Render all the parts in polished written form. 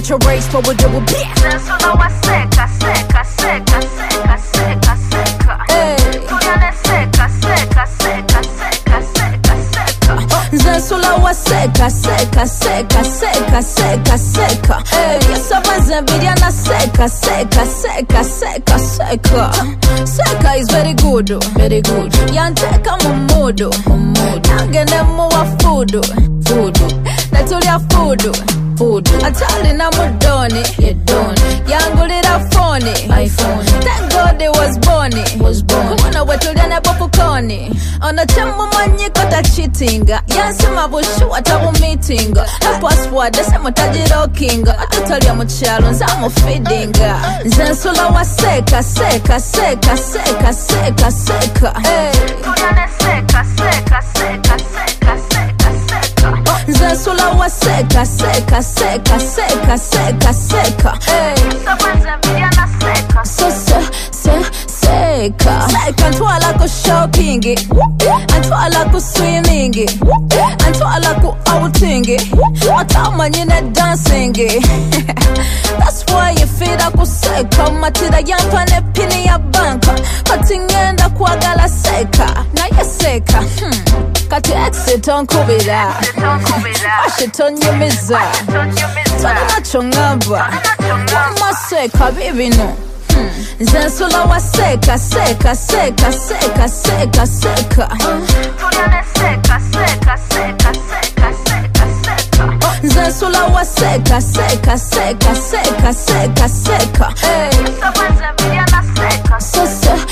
get your race for what you will be. Zensula wa seka, seka, seka, seka, seka, seka. Tuliane seka, seka, seka, seka, seka, seka. Zensula wa seka, seka, seka, seka, seka, seka. Yesa banzembiria na seka, seka, seka, seka, seka. Seka is very good, very good. Yanteka mumudu, mumudu. Nangene muwa fudu, fudu. Netulia fudu, fudu. Atali na mudoni, yedoni. Yangulira phone, iPhone. Thank God it was born, Kumuna wetulia ne popukoni. Ona chemu manyiko ta cheatinga. Yansima bushu atabu meetinga. Na passport dese mutajiro kinga. Atutalia muchalo nzamu feedinga. Zensula wa seka, seka, seka, seka, seka, seka. Tuliane seka, seka, seka, seka, seka, seka. Zensula wa seka, seka, seka, seka, seka, seka. Yesa banzembiria na seka. So seka. Seka ntwala ku shopping, antwala ku swimming, antwala ku outing, atamanyine dancing. That's why you feel ku seka. Matira yampa ne pini ya banka. Katingenda kwagala seka. Na yeseka. Kati exit on kubira. Washiton yumiza. Tana chongamba. Wama seka baby no. Zensula wa seka, seka, seka, seka, seka, seka. Tuliane seka, seka, seka, seka, seka, seka. Zensula wa seka, seka, seka, seka, seka, seka. Yesa banzembiria na seka. So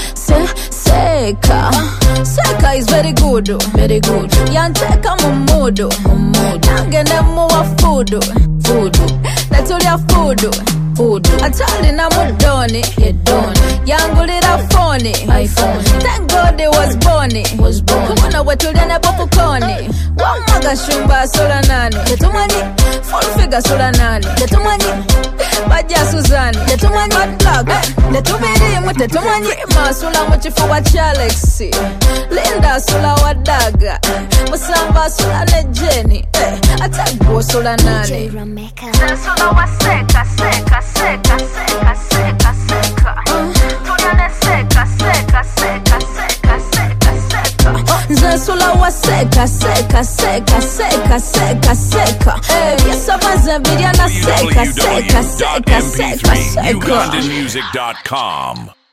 seka. Seka is very good, very good. Yanteka mumudu, mumudu. Nangene muwa fudu, fudu. Netulia fudu, fudu. Atali na mudoni, yedoni. Yangulira phone, iPhone. Thank God it was born, Kumuna wetulia ne popukoni. Wamaga shumba sula nani. Letumani, full figure sula nani. Letumani, Baja Suzani. Letumani, bad plug. Letubiri mute tumani. Masula muchifu wa Chalexi. Linda sula wa Daga. Musamba sula ne Jenny. Atago sula nani. Zensula wa seka, seka, seka, seka, seka, seka. Tuliane seka, seka, seka, seka, seka, seka. Zensula wa seka, seka, seka, seka, seka, seka. Yesa banzembiria na seka, seka, seka, seka, seka. www.mp3ugandanmusic.com